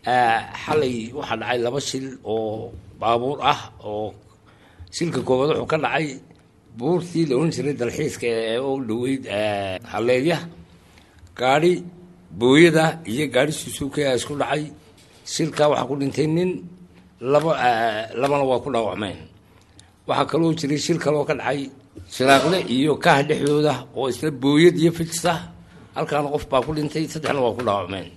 xalay waxaa dhacay laba shil oo baabuur ah oo shilka koowaad wuxuu ka dhacay buurtii la oran jiray dalxiiska ee u dhoweyd halleedya gaari booyada iyo gaari suusuuka isku dhacay shilka waxaa ku dhintay nin labana waa ku dhaawacmeen waxaa kaloo jiray shil kaloo ka dhacay shiraaqle iyo kaah dhexdooda oo isla booyad iyo fijsa halkaana qof baa ku dhintay saddexna waa ku dhaawacmeen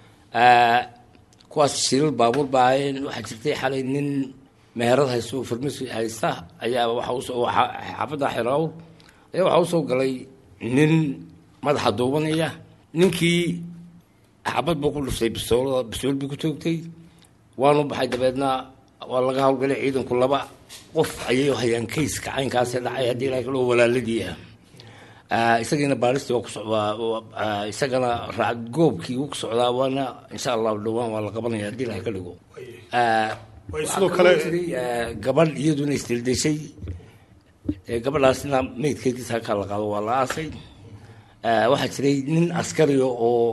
kuwaas shilal baabuur baayeen waxaa jirtay xalay nin meherad haysto farmasi haysta ayaa xaafadda xiraawr ayaa waxaa usoo galay nin madaxa duubanaya ninkii xabad buu ku dhuftay bistool buu ku toogtay waanu baxay dabeedna waa laga howlgalay ciidanku laba qof ayay hayaan kayska caynkaasi dhacay haddii ilaahay kaloo walaaladii isagiina baaristi waa ku socdaa isagana raacad goobkii uu ku socdaa waana insha allah dhowaan waa la qabanaya haddii ilaahay ka dhigo sidoo kale gabadh iyaduna isdildeshay gabadhaasna meydkeediisa halkaa la qaado waa la aasay waxaa jiray nin askariga oo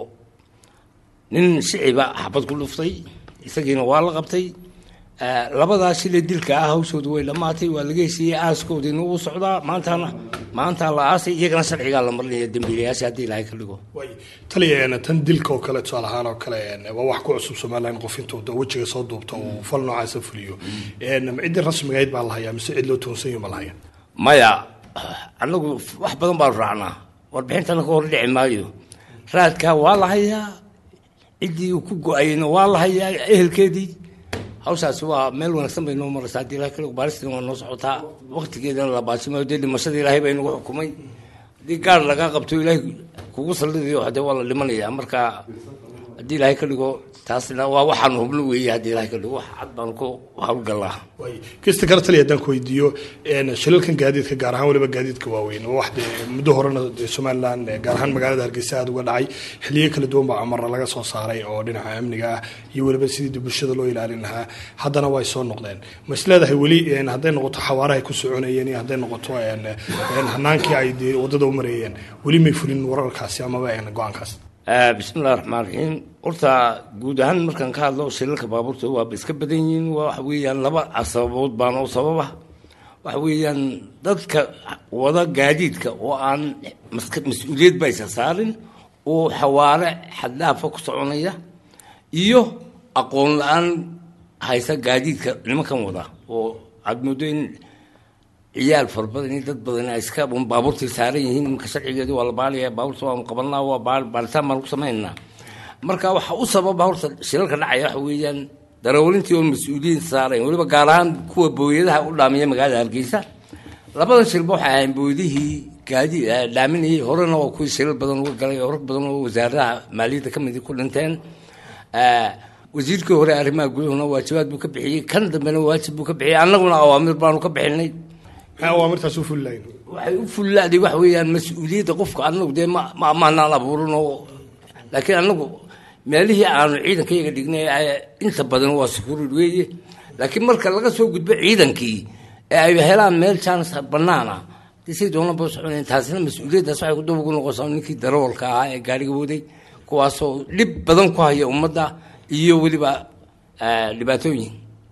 nin shiciba xabad ku dhuftay isagiina waa la qabtay labadaa shile dilka ah hawshooda way dhammaatay waa laga heshiiyey aaskoodiina uu socdaa maantaa la aasay iyagana sharcigaa la marinaya dambiilayaasha haddii ilaahay ka dhigo taliya tan dilka oo kale tusaale ahaan oo kale waa wax ku cusub somaliland qof intuu wejiga soo duubta uu fal noocaasa fuliyo ciddii rasmiga ahayd baa la hayaa mise cid loo toonsan yaho ma la haya maya annagu wax badan baanu raacnaa warbixintana ka hor dhici maayo raadkaa waa la hayaa ciddii uu ku go-ayna waa la hayaa ehelkeedii hawshaasi waa meel wanaagsan bay noo maraysaa haddii ilahay kale baaristina waa noo socotaa waqtigeedana la baasimayo dee dhimashada ilaahay bay nagu xukumay haddii gaar lagaa qabto ilaahay kugu sallidayo hadee waa la dhimanayaa marka haddii ilaahay ka dhigo taasna waa waxaanu hubno weeye haddii ilaahay ka dhigo wax cad baan ku hawlgalnaa kista kale taliya haddaan ku weydiiyo shilalkan gaadiidka gaar ahaan waliba gaadiidka waaweyn wax dee muddo horena somaliland gaar ahaan magaalada hargeysa aada uga dhacay xiliyo kala duwan baa amarna laga soo saaray oo dhinaca amniga ah iyo weliba sidii bulshada loo ilaalin lahaa haddana way soo noqdeen ma is leedahay weli hadday noqoto xawaarahay ku soconayeen iyo hadday noqoto hanaankii ay dee waddada u mareeyeen weli may fulin wararkaasi amaba go-aankaas bismillahi raxmaan raxiim horta guud ahaan markaan ka hadlo shilalka baabuurta waaba iska badan yihiin waxa weeyaan laba sababood baana u sababa waxa weeyaan dadka wada gaadiidka oo aan mas-uuliyad ba isa saarin oo xawaare xaddaafa ku soconaya iyo aqoon la-aan haysa gaadiidka nimankan wada oo aad moodo in ciyaal fara badan iyo dad badan iska baabuurtii saaran yihiin marka sharcigeedii waa la baaraya baabuurta waanu qabanaa waa baaritaan baan ku samaynaa marka waxa u sababa horta shilalka dhacaya waxa weeyaan darawlintii oo mas-uuliyiin saarayn weliba gaar ahaan kuwa booyadaha u dhaamiya magaalada hargeysa labadan shilba waxay ahayn booyadihii dhaaminayay horena waa kuwii shilal badan uga galay oo rag badan oo wasaaradaha maaliyadda ka midi ku dhinteen wasiirkii hore arrimaha guduhuna waajibaad buu ka bixiyey kan dambena waajib buu ka bixiyey annaguna awaamir baanu ka bixinay awaamirtaas u fulilayn waxay u fullaaday wax weeyaan mas-uuliyadda qofka annagu dee ma amaanaan abuurin oo laakiin annagu meelihii aanu ciidankayaga dhignay inta badan waa security weeye laakiin marka laga soo gudbo ciidankii ee ay helaan meel chance bannaana disay doona boo soconayn taasina mas-uuliyaddaas waxay ku daba ku noqosaa ninkii darawalka ahaa ee gaariga waday kuwaasoo dhib badan ku haya ummadda iyo weliba dhibaatooyin